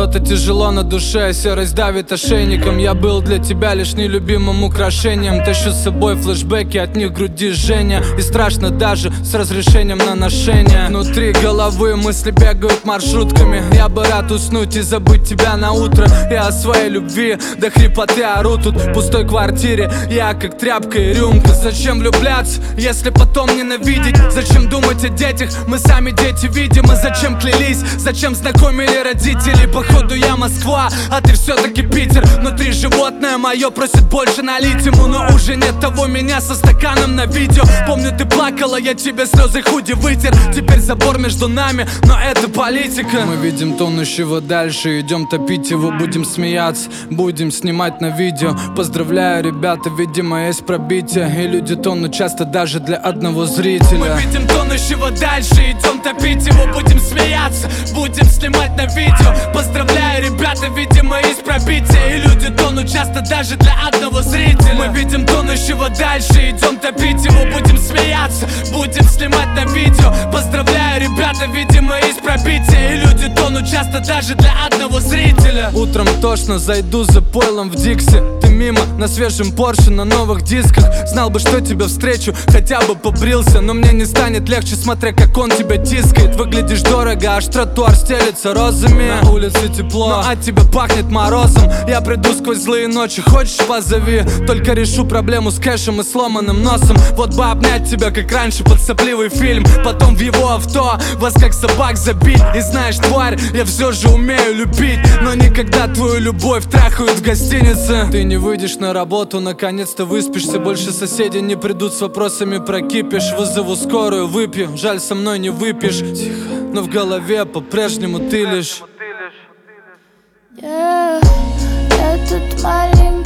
Что-то тяжело на душе, серость давит ошейником. Я был для тебя лишь нелюбимым украшением. Тащу с собой флешбеки, от них груди жжение. И страшно даже с разрешением на ношение. Внутри головы мысли бегают маршрутками. Я бы рад уснуть и забыть тебя на утро. И о своей любви до хрипоты ору тут в пустой квартире. Я как тряпка и рюмка. Зачем влюбляться, если потом ненавидеть? Зачем думать о детях, мы сами дети видим. И зачем клялись, зачем знакомили родители? Походу я Москва, а ты все-таки Питер. Внутри животное мое просит больше налить ему. Но уже нет того меня со стаканом на видео. Помню, ты плакала, я тебе слезы худи вытер. Теперь забор между нами, но это политика. Мы видим тонущего дальше, идем топить его. Будем смеяться, будем снимать на видео. Поздравляю, ребята, видимо есть пробитие. И люди тонут часто даже для одного зрителя. Мы видим тонущего дальше, идем топить его. Будем смеяться, будем снимать на видео. Поздравляю, ребята, видимо есть пробитие. И люди тонут часто даже для одного зрителя. Мы видим тонущего дальше, идем топить его. Будем смеяться, будем снимать на видео. Поздравляю, ребята, видимо есть пробитие. И люди тонут часто даже для одного зрителя. Утром тошно, зайду за пойлом в Дикси. Ты мимо, на свежем Порше, на новых дисках. Знал бы, что тебя встречу, хотя бы побрился. Но мне не станет легче, смотря как он тебя тискает. Выглядишь дорого, аж тротуар стелется розами. На улице тепло, но от тебя пахнет морозом. Я приду сквозь злые ночи, хочешь позови. Только решу проблему с кэшем и сломанным носом. Вот бы обнять тебя, как раньше, под сопливый фильм. Потом в его авто, вас как собак забить. И знаешь, тварь, я все же умею любить. Но никогда твою любовь трахают в гостинице. Ты не выйдешь на работу, наконец-то выспишься. Больше соседи не придут с вопросами про кипиш. Вызову скорую, выпью, жаль, со мной не выпьешь. Тихо, но в голове по-прежнему ты лишь. Я тут маленький.